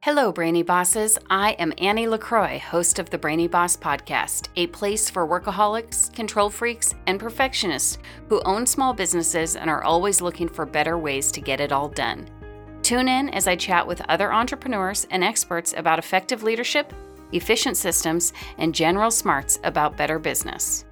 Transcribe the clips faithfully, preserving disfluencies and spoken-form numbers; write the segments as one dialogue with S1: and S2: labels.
S1: Hello, Brainy Bosses. I am Annie LaCroix, host of the Brainy Boss Podcast, a place for workaholics, control freaks, and perfectionists who own small businesses and are always looking for better ways to get it all done. Tune in as I chat with other entrepreneurs and experts about effective leadership, efficient systems, and general smarts about better business.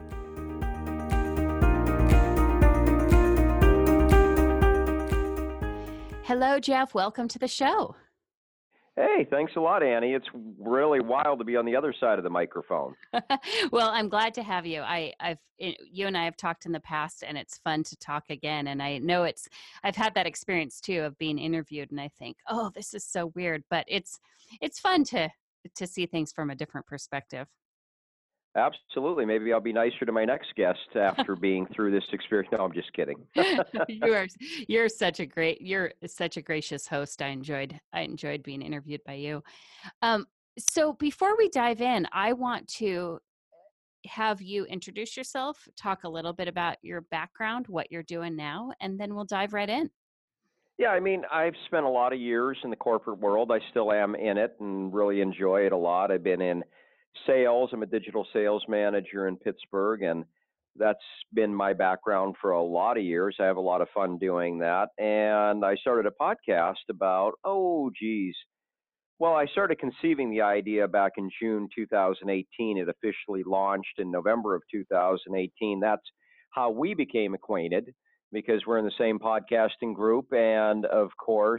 S1: Hello, Jeff. Welcome to the show.
S2: Hey, thanks a lot, Annie. It's really wild to be on the other side of the microphone.
S1: Well, I'm glad to have you. I, I've, you and I have talked in the past, and it's fun to talk again. And I know it's, I've had that experience too of being interviewed, and I think, oh, this is so weird, but it's, it's fun to, to see things from a different perspective.
S2: Absolutely. Maybe I'll be nicer to my next guest after being through this experience. No, I'm just kidding.
S1: you are, you're such a great, you're such a gracious host. I enjoyed, I enjoyed being interviewed by you. Um, so before we dive in, I want to have you introduce yourself, talk a little bit about your background, what you're doing now, and then we'll dive right in.
S2: Yeah, I mean, I've spent a lot of years in the corporate world. I still am in it and really enjoy it a lot. I've been in sales. I'm a digital sales manager in Pittsburgh, and that's been my background for a lot of years. I have a lot of fun doing that. And I started a podcast about, oh, geez. Well, I started conceiving the idea back in June two thousand eighteen. It officially launched in November of two thousand eighteen. That's how we became acquainted because we're in the same podcasting group. And of course,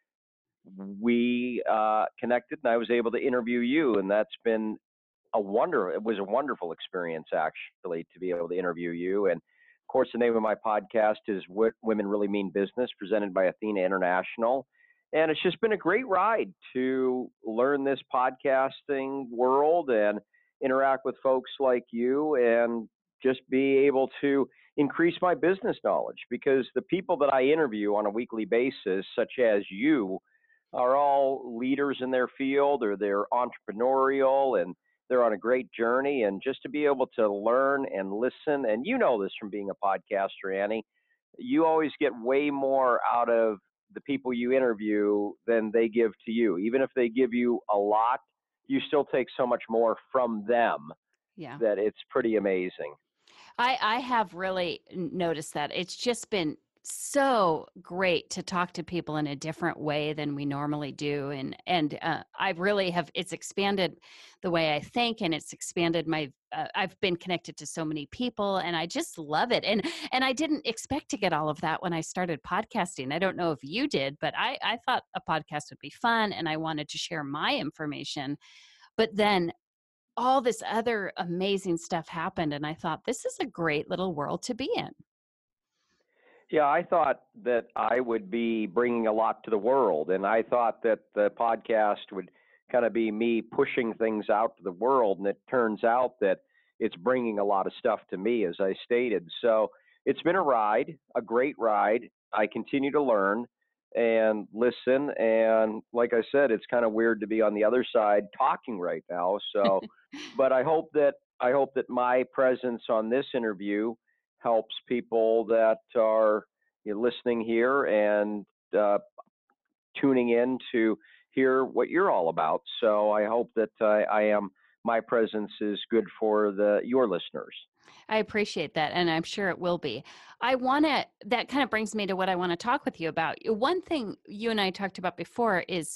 S2: we uh, connected and I was able to interview you. And that's been a wonder. It was a wonderful experience, actually, to be able to interview you. And of course, the name of my podcast is What Women Really Mean Business, presented by Athena International. And it's just been a great ride to learn this podcasting world and interact with folks like you and just be able to increase my business knowledge, because the people that I interview on a weekly basis, such as you, are all leaders in their field or they're entrepreneurial and they're on a great journey. And just to be able to learn and listen, and you know this from being a podcaster, Annie, you always get way more out of the people you interview than they give to you. Even if they give you a lot, you still take so much more from them. Yeah. That it's pretty amazing.
S1: I, I have really noticed that. It's just been so great to talk to people in a different way than we normally do. And, and uh, I really have, it's expanded the way I think, and it's expanded my, uh, I've been connected to so many people, and I just love it. And, and I didn't expect to get all of that when I started podcasting. I don't know if you did, but I, I thought a podcast would be fun and I wanted to share my information. But then all this other amazing stuff happened, and I thought, this is a great little world to be in.
S2: Yeah, I thought that I would be bringing a lot to the world, and I thought that the podcast would kind of be me pushing things out to the world, and it turns out that it's bringing a lot of stuff to me, as I stated. So it's been a ride, a great ride. I continue to learn and listen, and like I said, it's kind of weird to be on the other side talking right now. So, but I hope that I hope that my presence on this interview helps people that are, you know, listening here and uh, tuning in to hear what you're all about. So I hope that uh, I am my presence is good for the your listeners.
S1: I appreciate that, and I'm sure it will be. I want to, that kind of brings me to what I want to talk with you about. One thing you and I talked about before is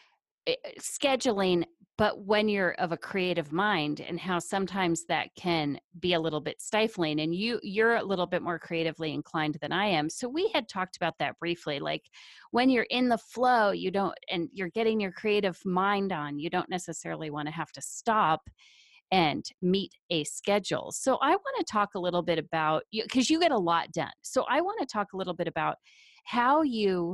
S1: scheduling, but when you're of a creative mind, and how sometimes that can be a little bit stifling, and you you're a little bit more creatively inclined than I am. So we had talked about that briefly, like when you're in the flow, you don't, and you're getting your creative mind on, you don't necessarily want to have to stop and meet a schedule. So I want to talk a little bit about you, because you get a lot done. So I want to talk a little bit about how you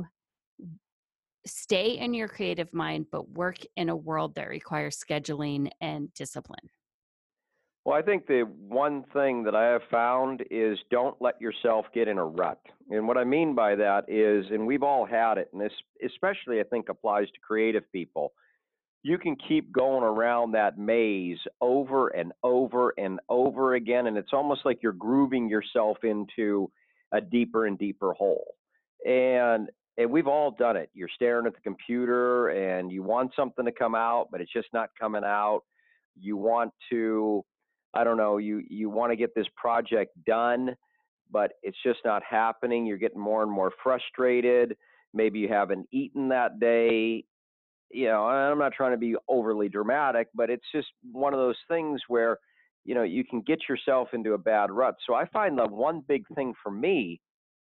S1: stay in your creative mind, but work in a world that requires scheduling and discipline.
S2: Well, I think the one thing that I have found is don't let yourself get in a rut. And what I mean by that is, and we've all had it, and this especially I think applies to creative people, you can keep going around that maze over and over and over again, and it's almost like you're grooving yourself into a deeper and deeper hole. And And we've all done it. You're staring at the computer and you want something to come out, but it's just not coming out. You want to, I don't know, you, you want to get this project done, but it's just not happening. You're getting more and more frustrated. Maybe you haven't eaten that day. You know, I'm not trying to be overly dramatic, but it's just one of those things where, you know, you can get yourself into a bad rut. So I find the one big thing for me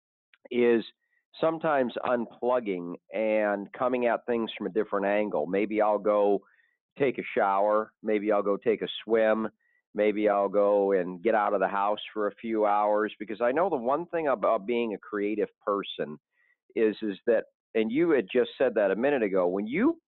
S2: is sometimes unplugging and coming at things from a different angle. Maybe I'll go take a shower. Maybe I'll go take a swim. Maybe I'll go and get out of the house for a few hours, because I know the one thing about being a creative person is is that, and you had just said that a minute ago, when you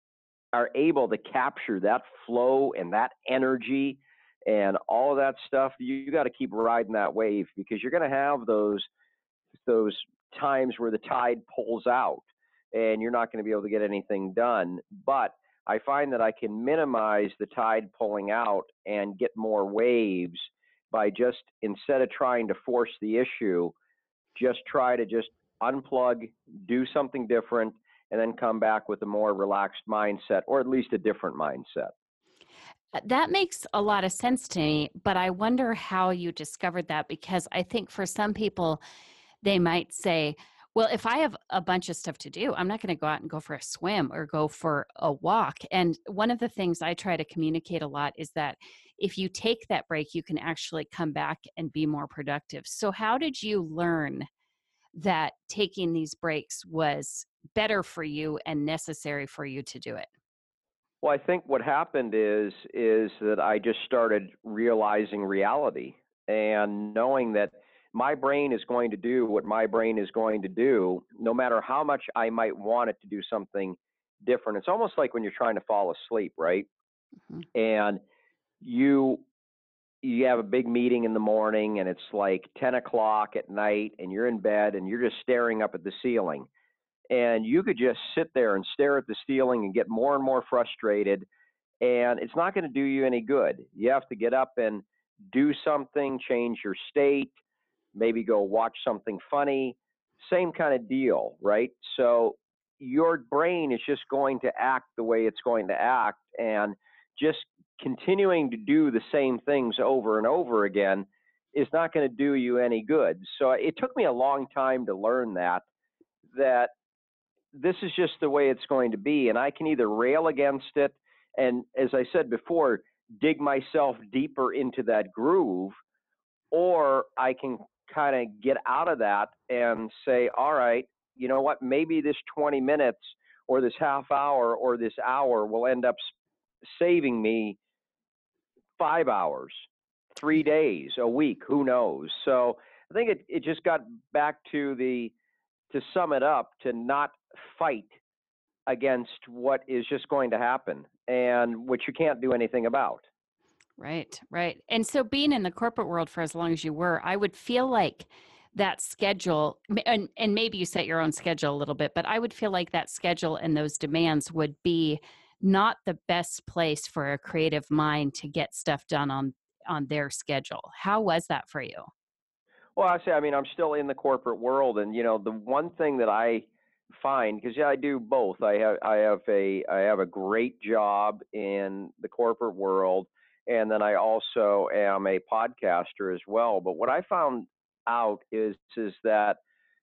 S2: are able to capture that flow and that energy and all of that stuff, you, you got to keep riding that wave, because you're going to have those those times where the tide pulls out and you're not going to be able to get anything done. But I find that I can minimize the tide pulling out and get more waves by just, instead of trying to force the issue, just try to just unplug, do something different, and then come back with a more relaxed mindset, or at least a different mindset.
S1: Uh, That makes a lot of sense to me, but I wonder how you discovered that, because I think for some people, they might say, well, if I have a bunch of stuff to do, I'm not going to go out and go for a swim or go for a walk. And one of the things I try to communicate a lot is that if you take that break, you can actually come back and be more productive. So, how did you learn that taking these breaks was better for you and necessary for you to do it?
S2: Well, I think what happened is is that I just started realizing reality and knowing that my brain is going to do what my brain is going to do, no matter how much I might want it to do something different. It's almost like when you're trying to fall asleep, right?
S1: Mhm.
S2: And you you have a big meeting in the morning and it's like ten o'clock at night and you're in bed and you're just staring up at the ceiling, and you could just sit there and stare at the ceiling and get more and more frustrated, and it's not going to do you any good. You have to get up and do something, change your state, maybe go watch something funny, same kind of deal, right? So your brain is just going to act the way it's going to act, and just continuing to do the same things over and over again is not going to do you any good. So it took me a long time to learn that that this is just the way it's going to be. And I can either rail against it and, as I said before, dig myself deeper into that groove, or I can kind of get out of that and say, all right, you know what, maybe this twenty minutes or this half hour or this hour will end up saving me five hours, three days, a week, who knows? So I think it, it just got back to the, to sum it up, to not fight against what is just going to happen and which you can't do anything about.
S1: Right, right. And so being in the corporate world for as long as you were, I would feel like that schedule, m- and, and maybe you set your own schedule a little bit, but I would feel like that schedule and those demands would be not the best place for a creative mind to get stuff done on on their schedule. How was that for you?
S2: Well, I say, I mean, I'm still in the corporate world, and you know, the one thing that I find, because yeah, I do both. I have I have a I have a great job in the corporate world, and then I also am a podcaster as well. But what I found out is is that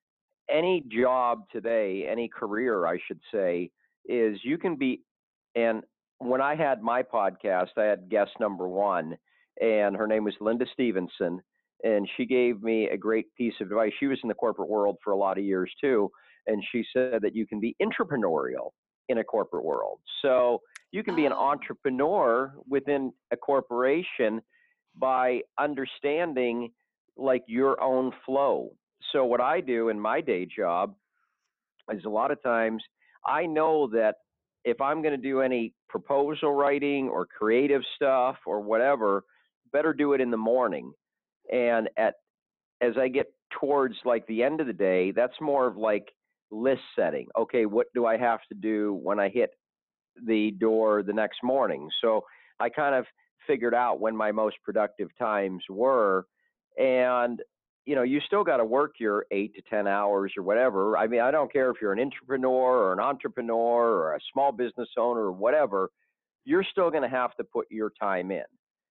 S2: any job today, any career, I should say, is you can be. And when I had my podcast, I had guest number one, and her name was Linda Stevenson, and she gave me a great piece of advice. She was in the corporate world for a lot of years too, and she said that you can be entrepreneurial in a corporate world. So you can be an
S1: Oh,
S2: entrepreneur within a corporation by understanding like your own flow. So what I do in my day job is, a lot of times I know that if I'm going to do any proposal writing or creative stuff or whatever, better do it in the morning. And at as I get towards like the end of the day, that's more of like list setting. Okay, what do I have to do when I hit the door the next morning? So I kind of figured out when my most productive times were. And you know, you still got to work your eight to ten hours or whatever. I mean, I don't care if you're an entrepreneur or an entrepreneur or a small business owner or whatever, you're still going to have to put your time in.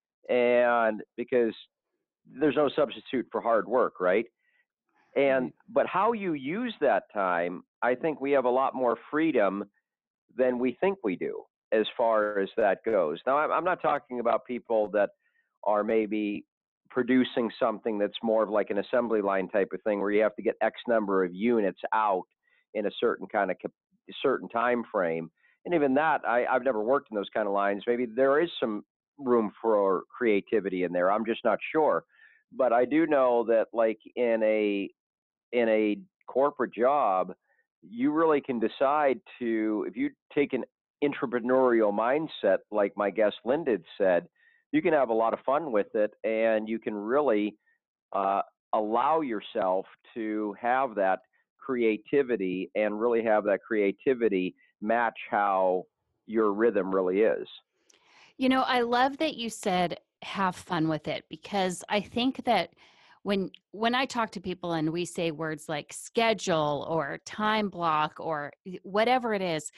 S2: And because there's no substitute for hard work, right? And
S1: Right.
S2: but how you use that time, I think we have a lot more freedom than we think we do as far as that goes. Now, I'm, I'm not talking about people that are maybe producing something that's more of like an assembly line type of thing where you have to get X number of units out in a certain kind of certain time frame. And even that, I, I've never worked in those kind of lines. Maybe there is some room for creativity in there. I'm just not sure. But I do know that like in a in a corporate job, you really can decide to, if you take an entrepreneurial mindset, like my guest Linda had said, you can have a lot of fun with it and you can really uh, allow yourself to have that creativity and really have that creativity match how your rhythm really is.
S1: You know, I love that you said have fun with it because I think that when when I talk to people and we say words like schedule or time block or whatever it is,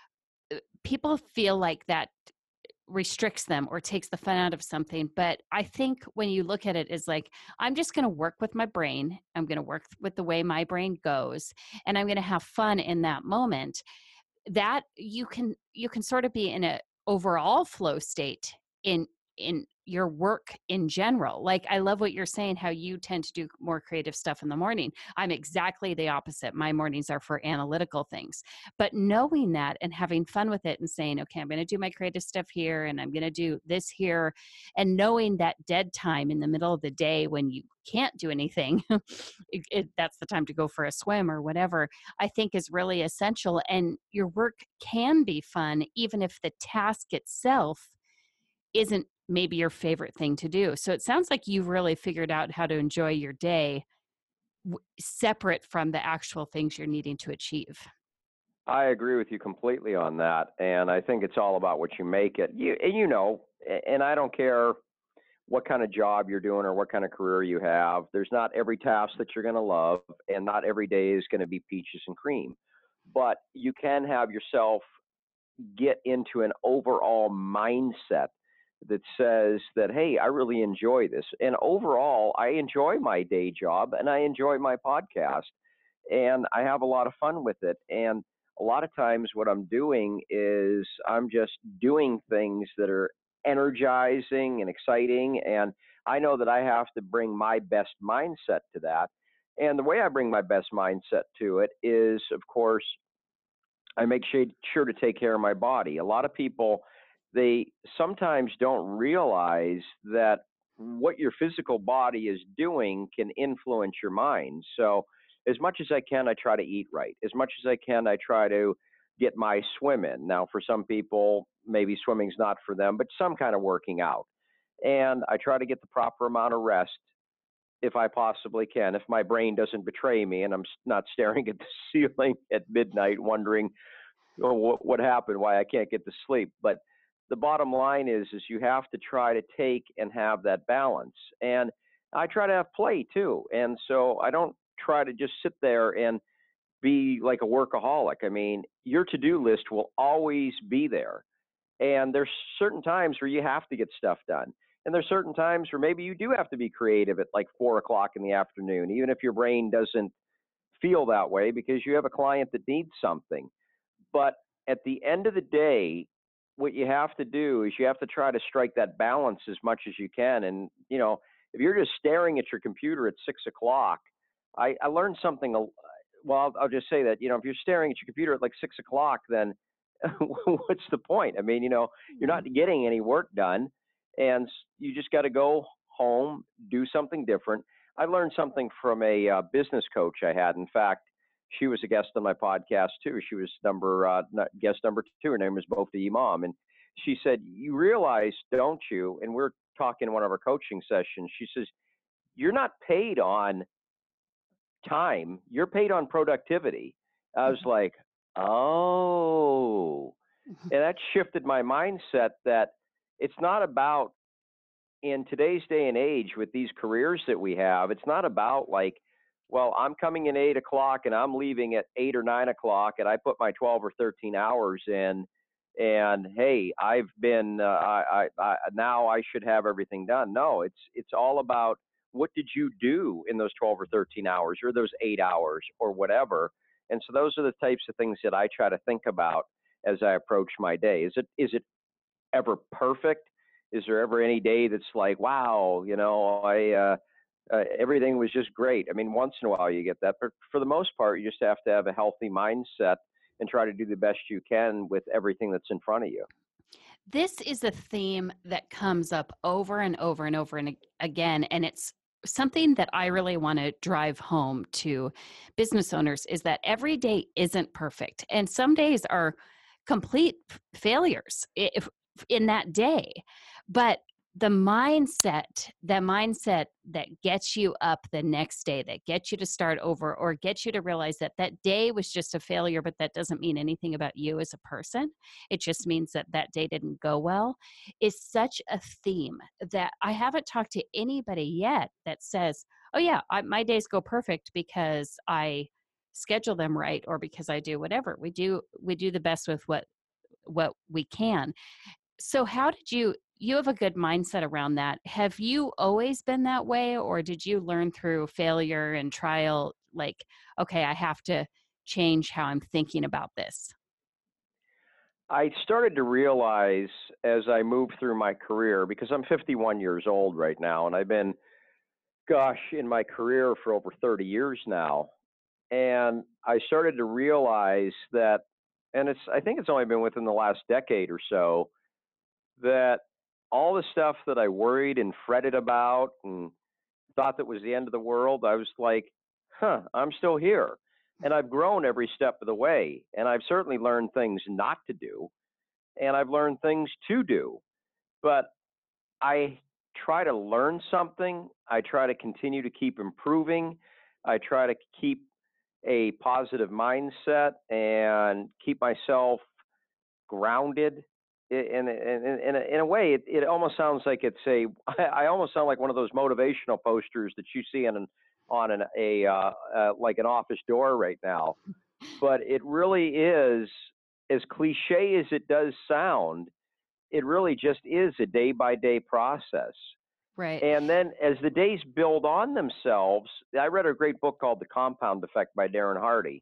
S1: people feel like that restricts them or takes the fun out of something. But I think when you look at it as like, I'm just going to work with my brain, I'm going to work with the way my brain goes, and I'm going to have fun in that moment, that you can you can sort of be in a overall flow state in in your work in general. Like, I love what you're saying, how you tend to do more creative stuff in the morning. I'm exactly the opposite. My mornings are for analytical things. But knowing that and having fun with it and saying, okay, I'm going to do my creative stuff here and I'm going to do this here, and knowing that dead time in the middle of the day when you can't do anything, it, it, that's the time to go for a swim or whatever, I think is really essential. And your work can be fun, even if the task itself isn't maybe your favorite thing to do. So it sounds like you've really figured out how to enjoy your day w- separate from the actual things you're needing to achieve.
S2: I agree with you completely on that, and I think it's all about what you make it. You, and you know, and I don't care what kind of job you're doing or what kind of career you have. There's not every task that you're going to love, and not every day is going to be peaches and cream. But you can have yourself get into an overall mindset that says that, hey, I really enjoy this. And overall, I enjoy my day job and I enjoy my podcast and I have a lot of fun with it. And a lot of times, what I'm doing is I'm just doing things that are energizing and exciting. And I know that I have to bring my best mindset to that. And the way I bring my best mindset to it is, of course, I make sure to take care of my body. A lot of people, they sometimes don't realize that what your physical body is doing can influence your mind. So, as much as I can, I try to eat right. As much as I can, I try to get my swim in. Now, for some people, maybe swimming's not for them, but some kind of working out. And I try to get the proper amount of rest if I possibly can, if my brain doesn't betray me and I'm not staring at the ceiling at midnight wondering, oh, what, what happened, why I can't get to sleep. But the bottom line is, is you have to try to take and have that balance. And I try to have play too. And so I don't try to just sit there and be like a workaholic. I mean, your to-do list will always be there. And there's certain times where you have to get stuff done. And there's certain times where maybe you do have to be creative at like four o'clock in the afternoon, even if your brain doesn't feel that way because you have a client that needs something. But at the end of the day, what you have to do is you have to try to strike that balance as much as you can. And, you know, if you're just staring at your computer at six o'clock, I, I learned something. Well, I'll, I'll just say that, you know, if you're staring at your computer at like six o'clock, then what's the point? I mean, you know, you're
S1: Yeah.
S2: not getting any work done and you just got to go home, do something different. I learned something from a uh, business coach I had. In fact, she was a guest on my podcast too. She was number uh, guest number two. Her name was Mofti Imam, and she said, "You realize, don't you?" And we're talking in one of our coaching sessions. She says, "You're not paid on time. You're paid on productivity." I was
S1: Mhm.
S2: like, "Oh," and that shifted my mindset that it's not about in today's day and age with these careers that we have, it's not about like, well, I'm coming in eight o'clock and I'm leaving at eight or nine o'clock, and I put my twelve or thirteen hours in, and hey, I've been, uh, I, I, I, now I should have everything done. No, it's it's all about what did you do in those twelve or thirteen hours, or those eight hours, or whatever. And so those are the types of things that I try to think about as I approach my day. Is it is it ever perfect? Is there ever any day that's like, wow, you know, I uh, uh, everything was just great? I mean, once in a while you get that, but for the most part, you just have to have a healthy mindset and try to do the best you can with everything that's in front of you.
S1: This is a theme that comes up over and over and over and ag- again, and it's something that I really want to drive home to business owners is that every day isn't perfect, and some days are complete f- failures i- if in that day. But the mindset, the mindset that gets you up the next day, that gets you to start over or gets you to realize that that day was just a failure, but that doesn't mean anything about you as a person. It just means that that day didn't go well, is such a theme that I haven't talked to anybody yet that says, oh yeah, I, my days go perfect because I schedule them right or because I do whatever. We do we do the best with what what we can. So how did you you have a good mindset around that. Have you always been that way, or did you learn through failure and trial, like, okay, I have to change how I'm thinking about this?
S2: I started to realize as I moved through my career, because I'm fifty-one years old right now, and I've been, gosh, in my career for over thirty years now. And I started to realize that, and it's, I think it's only been within the last decade or so, that all the stuff that I worried and fretted about and thought that was the end of the world, I was like, huh, I'm still here. And I've grown every step of the way. And I've certainly learned things not to do, and I've learned things to do. But I try to learn something. I try to continue to keep improving. I try to keep a positive mindset and keep myself grounded. In, in, in, in, a, in a way, it, it almost sounds like it's a, I almost sound like one of those motivational posters that you see on an, on an, a, uh, uh, like an office door right now. But it really is, as cliche as it does sound, it really just is a day by day process.
S1: Right.
S2: And then as the days build on themselves, I read a great book called The Compound Effect by Darren Hardy.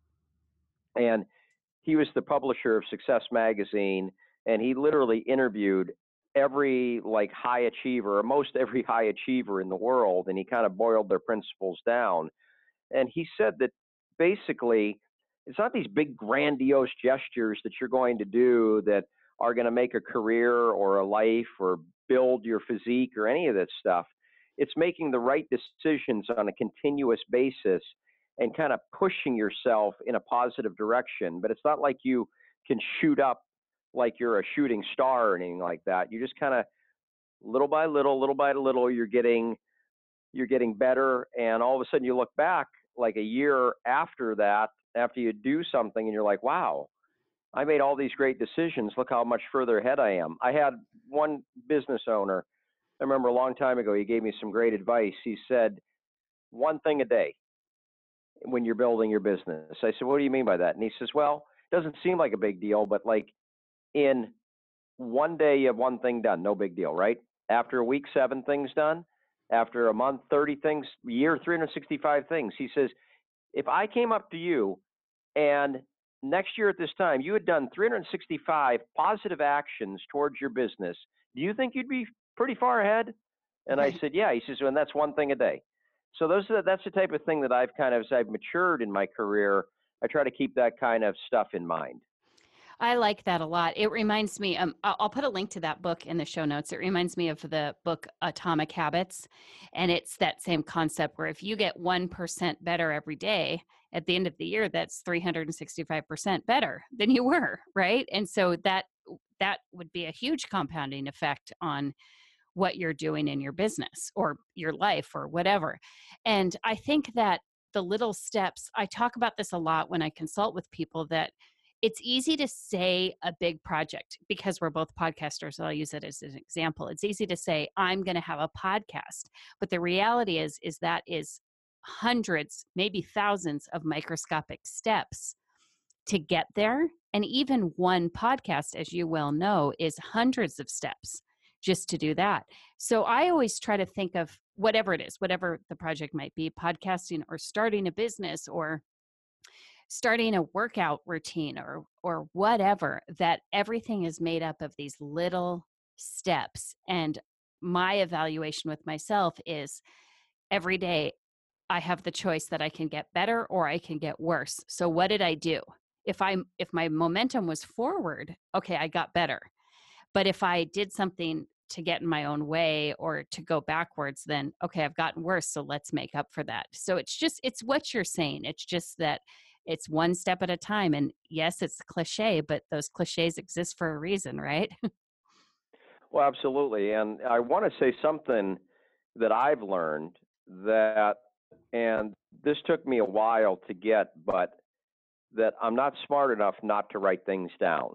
S2: And he was the publisher of Success Magazine, and he literally interviewed every like high achiever, or most every high achiever in the world, and he kind of boiled their principles down. And he said that basically it's not these big grandiose gestures that you're going to do that are going to make a career or a life or build your physique or any of that stuff. It's making the right decisions on a continuous basis and kind of pushing yourself in a positive direction. But it's not like you can shoot up like you're a shooting star or anything like that. You just kind of little by little, little by little, you're getting you're getting better, and all of a sudden you look back like a year after that, after you do something, and you're like, wow, I made all these great decisions. Look how much further ahead I am. I had one business owner, I remember a long time ago, he gave me some great advice. He said, one thing a day when you're building your business. I said, what do you mean by that? And he says, well, it doesn't seem like a big deal, but like in one day you have one thing done, no big deal, right? After a week, seven things done. After a month, thirty things. Year, three hundred sixty-five things. He says, if I came up to you and next year at this time you had done three hundred sixty-five positive actions towards your business, do you think you'd be pretty far ahead? And I
S1: Right.
S2: said, yeah. He says, well, and that's one thing a day. So those are, that's the type of thing that I've kind of, as I've matured in my career, I try to keep that kind of stuff in mind.
S1: I like that a lot. It reminds me, um, I'll, I'll put a link to that book in the show notes. It reminds me of the book Atomic Habits. And it's that same concept where if you get one percent better every day, at the end of the year, that's three hundred sixty-five percent better than you were, right? And so that that would be a huge compounding effect on what you're doing in your business or your life or whatever. And I think that the little steps, I talk about this a lot when I consult with people, that it's easy to say a big project because we're both podcasters. So I'll use it as an example. It's easy to say, I'm going to have a podcast. But the reality is, is that is hundreds, maybe thousands of microscopic steps to get there. And even one podcast, as you well know, is hundreds of steps just to do that. So I always try to think of whatever it is, whatever the project might be, podcasting or starting a business or starting a workout routine or or whatever, that everything is made up of these little steps. And my evaluation with myself is every day I have the choice that I can get better or I can get worse. So what did I do? If I if my momentum was forward, okay, I got better. But if I did something to get in my own way or to go backwards, then okay, I've gotten worse. So let's make up for that. So it's just, it's what you're saying. It's just that it's one step at a time. And yes, it's cliche, but those cliches exist for a reason, right?
S2: Well, absolutely. And I want to say something that I've learned that, and this took me a while to get, but that I'm not smart enough not to write things down.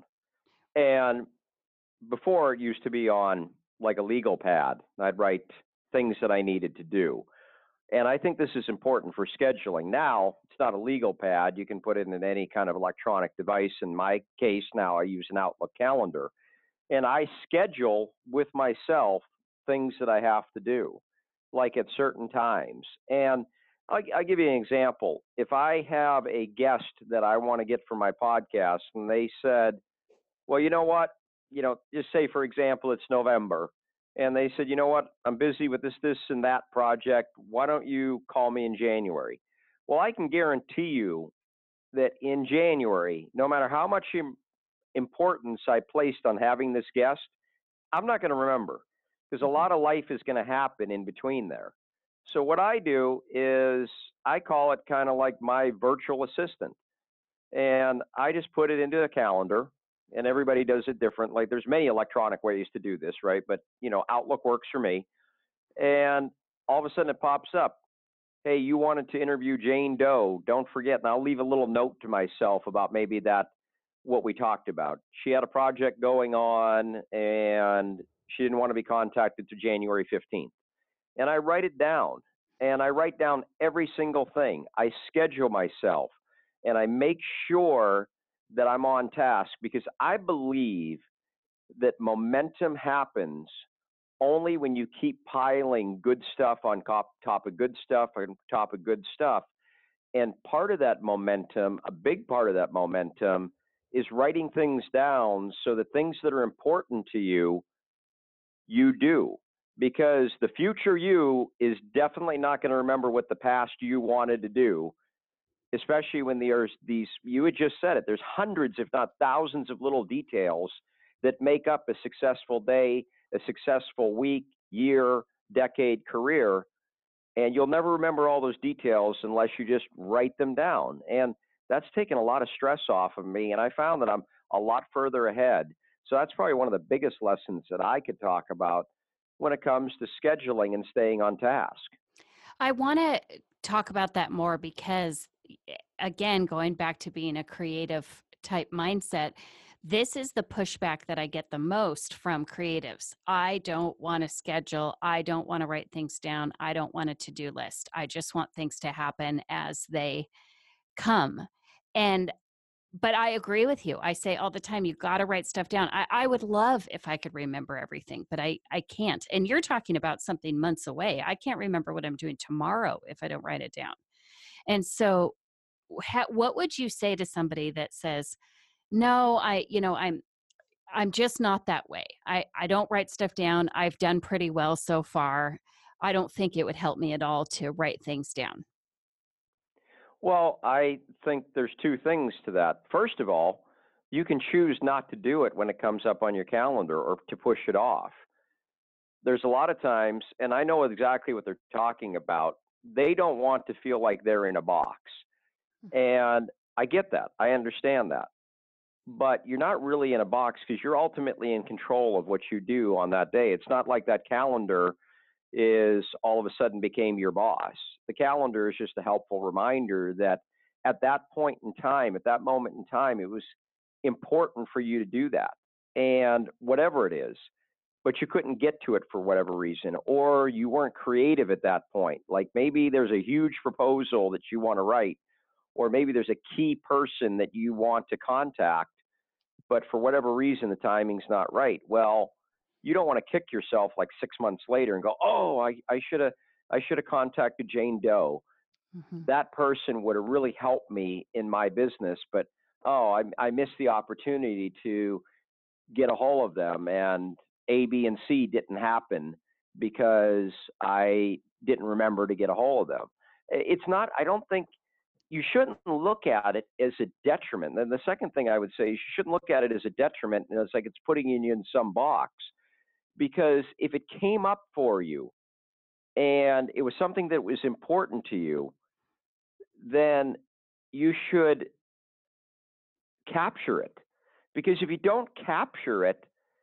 S2: And before it used to be on like a legal pad, I'd write things that I needed to do. And I think this is important for scheduling. Now, it's not a legal pad. You can put it in any kind of electronic device. In my case, now I use an Outlook calendar. And I schedule with myself things that I have to do, like at certain times. And I'll, I'll give you an example. If I have a guest that I want to get for my podcast, and they said, well, you know what? You know, just say, for example, it's November. And they said, you know what? I'm busy with this, this, and that project. Why don't you call me in January? Well, I can guarantee you that in January, no matter how much importance I placed on having this guest, I'm not going to remember because a lot of life is going to happen in between there. So what I do is I call it kind of like my virtual assistant. And I just put it into the calendar, and everybody does it different. Like there's many electronic ways to do this, right? But you know, Outlook works for me. And all of a sudden it pops up. Hey, you wanted to interview Jane Doe. Don't forget. And I'll leave a little note to myself about maybe that, what we talked about. She had a project going on and she didn't want to be contacted to January fifteenth. And I write it down, and I write down every single thing. I schedule myself and I make sure that I'm on task because I believe that momentum happens only when you keep piling good stuff on top, top of good stuff on top of good stuff. And part of that momentum, a big part of that momentum, is writing things down so that things that are important to you, you do. Because the future you is definitely not going to remember what the past you wanted to do, especially when there's these, you had just said it, there's hundreds, if not thousands of little details that make up a successful day, a successful week, year, decade, career. And you'll never remember all those details unless you just write them down. And that's taken a lot of stress off of me. And I found that I'm a lot further ahead. So that's probably one of the biggest lessons that I could talk about when it comes to scheduling and staying on task.
S1: I want to talk about that more because, again, going back to being a creative type mindset, this is the pushback that I get the most from creatives. I don't want to schedule. I don't want to write things down. I don't want a to-do list. I just want things to happen as they come. And but I agree with you. I say all the time, you got to write stuff down. I, I would love if I could remember everything, but I, I can't. And you're talking about something months away. I can't remember what I'm doing tomorrow if I don't write it down. And so ha, what would you say to somebody that says, no, I, you know, I'm, I'm just not that way. I, I don't write stuff down. I've done pretty well so far. I don't think it would help me at all to write things down.
S2: Well, I think there's two things to that. First of all, you can choose not to do it when it comes up on your calendar or to push it off. There's a lot of times, and I know exactly what they're talking about, they don't want to feel like they're in a box. And I get that. I understand that. But you're not really in a box because you're ultimately in control of what you do on that day. It's not like that calendar is all of a sudden became your boss. The calendar is just a helpful reminder that at that point in time, at that moment in time, it was important for you to do that. And whatever it is, but you couldn't get to it for whatever reason, or you weren't creative at that point. Like maybe there's a huge proposal that you want to write, or maybe there's a key person that you want to contact, but for whatever reason, the timing's not right. Well, you don't want to kick yourself like six months later and go, oh, I, I should have I should have contacted Jane Doe.
S1: Hmm.
S2: That person would have really helped me in my business, but oh, I, I missed the opportunity to get a hold of them, and A, B, and C didn't happen because I didn't remember to get a hold of them. It's not, I don't think you shouldn't look at it as a detriment. Then the second thing I would say is you shouldn't look at it as a detriment, and it's like it's putting you in some box. Because if it came up for you and it was something that was important to you, then you should capture it. Because if you don't capture it,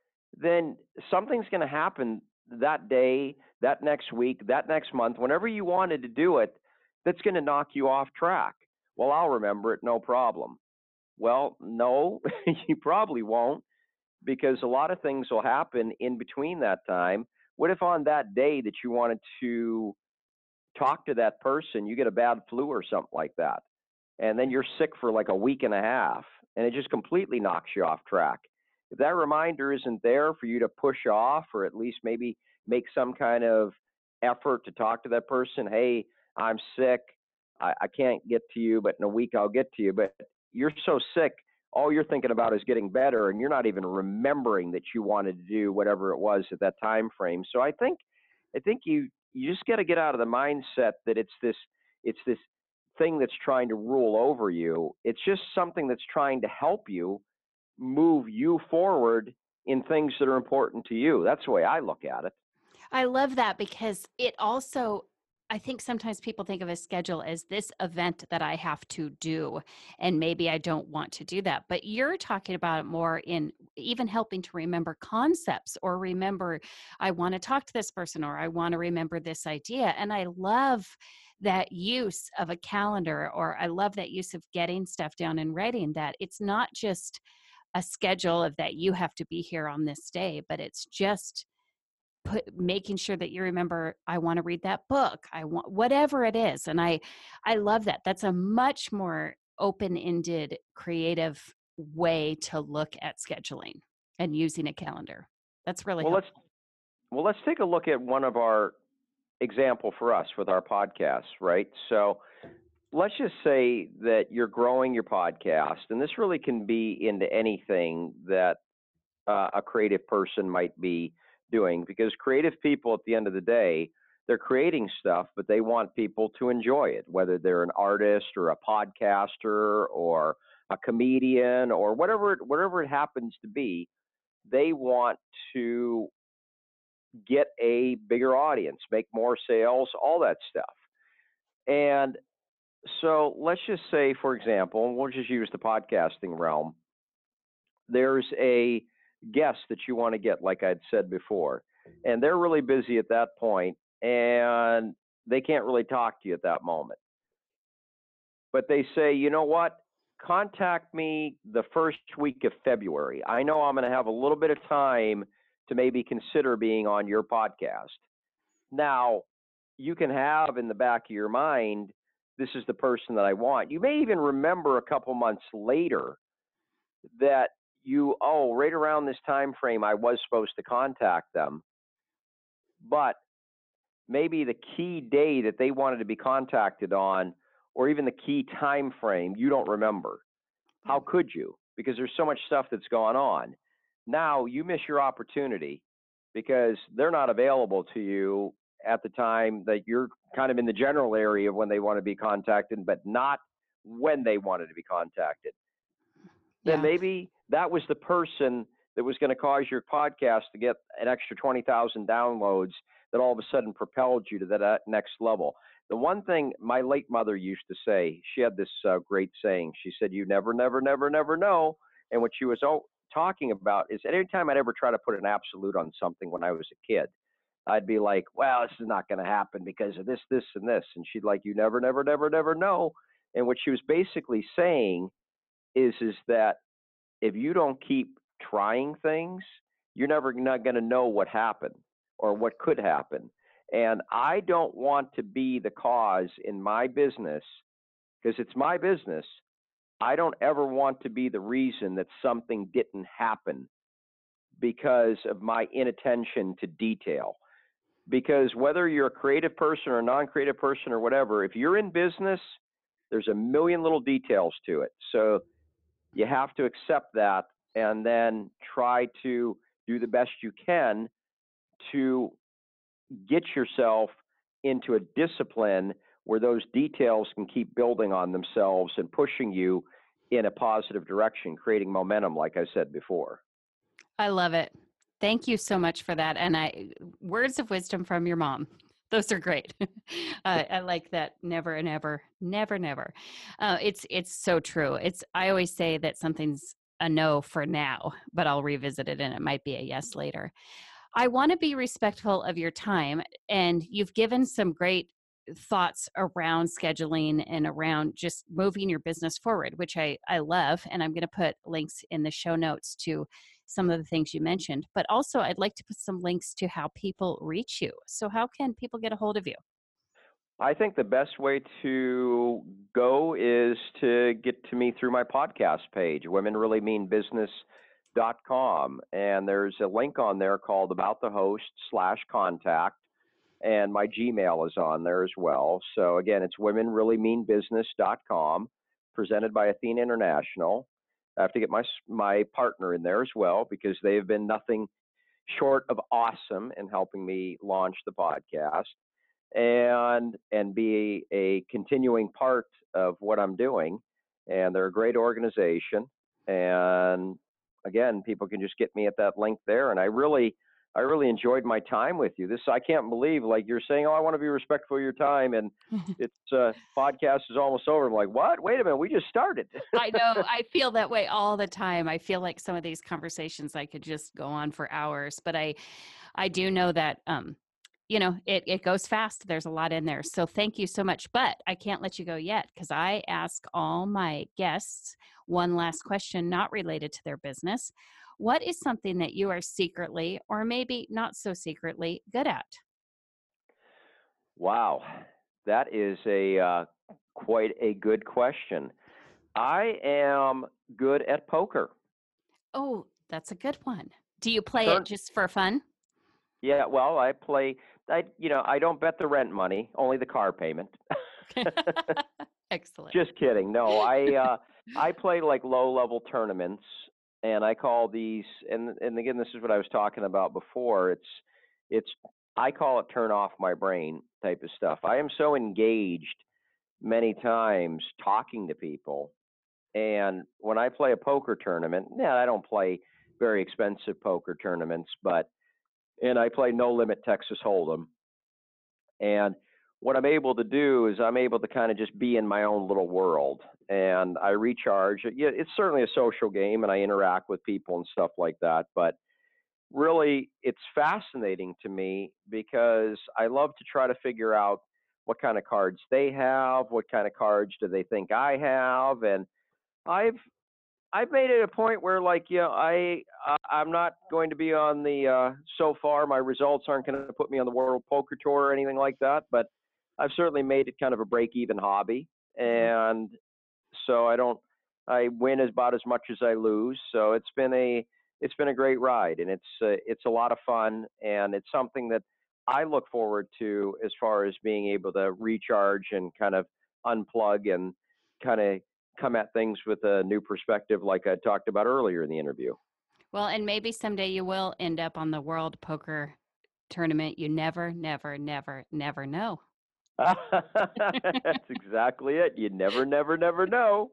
S2: then something's going to happen that day, that next week, that next month, whenever you wanted to do it, that's going to knock you off track. Well, I'll remember it, no problem. Well, no, you probably won't, because a lot of things will happen in between that time. What if on that day that you wanted to talk to that person, you get a bad flu or something like that, and then you're sick for like a week and a half, and it just completely knocks you off track? If that reminder isn't there for you to push off, or at least maybe make some kind of effort to talk to that person, hey, I'm sick, I, I can't get to you, but in a week I'll get to you. But you're so sick, all you're thinking about is getting better, and you're not even remembering that you wanted to do whatever it was at that time frame. So I think, I think you you just got to get out of the mindset that it's this it's this thing that's trying to rule over you. It's just something that's trying to help you move you forward in things that are important to you. That's the way I look at it.
S1: I love that because it also, I think sometimes people think of a schedule as this event that I have to do, and maybe I don't want to do that. But you're talking about it more in even helping to remember concepts, or remember, I want to talk to this person, or I want to remember this idea. And I love that use of a calendar, or I love that use of getting stuff down and writing that it's not just a schedule of that you have to be here on this day, but it's just put making sure that you remember, I want to read that book, I want whatever it is. And i i love that. That's a much more open-ended, creative way to look at scheduling and using a calendar. That's really
S2: Well, let's
S1: helpful.
S2: well let's take a look at one of our example for us with our podcasts, right? So let's just say that you're growing your podcast, and this really can be into anything that uh, a creative person might be doing, because creative people at the end of the day, they're creating stuff, but they want people to enjoy it, whether they're an artist or a podcaster or a comedian or whatever it, whatever it happens to be. They want to get a bigger audience, make more sales, all that stuff. And so let's just say, for example, and we'll just use the podcasting realm, there's a guest that you want to get, like I'd said before, and they're really busy at that point, and they can't really talk to you at that moment. But they say, you know what? Contact me the first week of February. I know I'm going to have a little bit of time to maybe consider being on your podcast. Now, you can have in the back of your mind, this is the person that I want. You may even remember a couple months later that you, oh, right around this time frame, I was supposed to contact them, but maybe the key day that they wanted to be contacted on, or even the key time frame, you don't remember. How could you? Because there's so much stuff that's going on. Now you miss your opportunity because they're not available to you at the time that you're kind of in the general area of when they want to be contacted, but not when they wanted to be contacted. Then
S1: Yeah.
S2: maybe that was the person that was going to cause your podcast to get an extra twenty thousand downloads that all of a sudden propelled you to that next level. The one thing my late mother used to say, she had this uh, great saying. She said, you never, never, never, never know. And what she was all talking about is any time I'd ever try to put an absolute on something when I was a kid, I'd be like, well, this is not going to happen because of this, this, and this. And she'd like, you never, never, never, never know. And what she was basically saying is, is that if you don't keep trying things, you're never not going to know what happened or what could happen. And I don't want to be the cause in my business, because it's my business. I don't ever want to be the reason that something didn't happen because of my inattention to detail. Because whether you're a creative person or a non-creative person or whatever, if you're in business, there's a million little details to it. So you have to accept that and then try to do the best you can to get yourself into a discipline where those details can keep building on themselves and pushing you in a positive direction, creating momentum, like I said before.
S1: I love it. Thank you so much for that. And I, words of wisdom from your mom. Those are great. uh, I like that. Never and ever, never, never. Uh, it's it's so true. It's I always say that something's a no for now, but I'll revisit it and it might be a yes later. I want to be respectful of your time, and you've given some great thoughts around scheduling and around just moving your business forward, which I, I love. And I'm going to put links in the show notes to some of the things you mentioned, but also I'd like to put some links to how people reach you. So how can people get a hold of you?
S2: I think the best way to go is to get to me through my podcast page, women really mean business dot com. And there's a link on there called About the Host slash contact. And my Gmail is on there as well. So again, it's women really mean business dot com, presented by Athena International. I have to get my my partner in there as well, because they have been nothing short of awesome in helping me launch the podcast and and be a continuing part of what I'm doing. And they're a great organization. And again, people can just get me at that link there. And I really I really enjoyed my time with you. This, I can't believe, like, you're saying, oh, I want to be respectful of your time, and it's uh, podcast is almost over. I'm like, what? Wait a minute, we just started.
S1: I know. I feel that way all the time. I feel like some of these conversations I could just go on for hours, but I, I do know that, um, you know, it, it goes fast. There's a lot in there. So thank you so much, but I can't let you go yet, because I ask all my guests one last question, not related to their business. What is something that you are secretly, or maybe not so secretly, good at?
S2: Wow, that is a uh, quite a good question. I am good at poker.
S1: Oh, that's a good one. Do you play
S2: Turn,
S1: it just for fun?
S2: yeah, well, I play. I you know I don't bet the rent money, only the car payment.
S1: Excellent.
S2: Just kidding. No, I uh, I play like low level tournaments, and I call these. And and again, this is what I was talking about before. It's it's I call it turn off my brain type of stuff. I am so engaged many times talking to people, and when I play a poker tournament, yeah, I don't play very expensive poker tournaments, but and I play no limit Texas Hold'em. And what I'm able to do is I'm able to kind of just be in my own little world, and I recharge. Yeah, it's certainly a social game, and I interact with people and stuff like that. But really, it's fascinating to me because I love to try to figure out what kind of cards they have, what kind of cards do they think I have, and I've I've made it a point where, like, you know, I uh, I'm not going to be on the uh, so far my results aren't going to put me on the World Poker Tour or anything like that, but I've certainly made it kind of a break-even hobby, and so I don't I win about as much as I lose. So it's been a it's been a great ride, and it's uh, it's a lot of fun, and it's something that I look forward to as far as being able to recharge and kind of unplug and kind of come at things with a new perspective, like I talked about earlier in the interview.
S1: Well, and maybe someday you will end up on the World Poker Tournament. You never, never, never, never know.
S2: That's exactly it. You never, never, never know.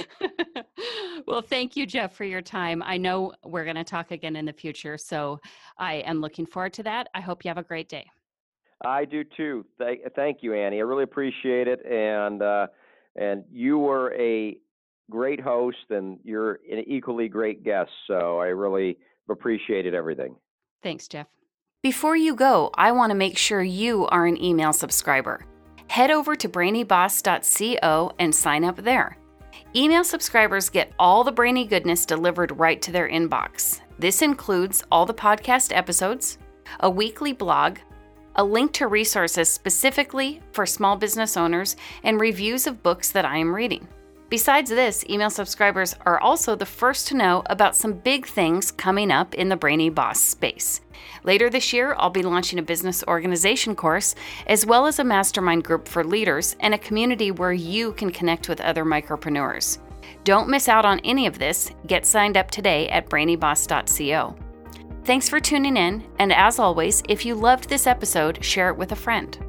S1: Well, thank you, Jeff, for your time. I know we're going to talk again in the future, so I am looking forward to that. I hope you have a great day.
S2: I do too. Thank, thank you, Annie. I really appreciate it, and uh, and you were a great host, and you're an equally great guest. So I really appreciated everything.
S1: Thanks, Jeff. Before you go, I want to make sure you are an email subscriber. Head over to brainy boss dot co and sign up there. Email subscribers get all the brainy goodness delivered right to their inbox. This includes all the podcast episodes, a weekly blog, a link to resources specifically for small business owners, and reviews of books that I am reading. Besides this, email subscribers are also the first to know about some big things coming up in the Brainy Boss space. Later this year, I'll be launching a business organization course, as well as a mastermind group for leaders and a community where you can connect with other micropreneurs. Don't miss out on any of this. Get signed up today at brainy boss dot co. Thanks for tuning in, and as always, if you loved this episode, share it with a friend.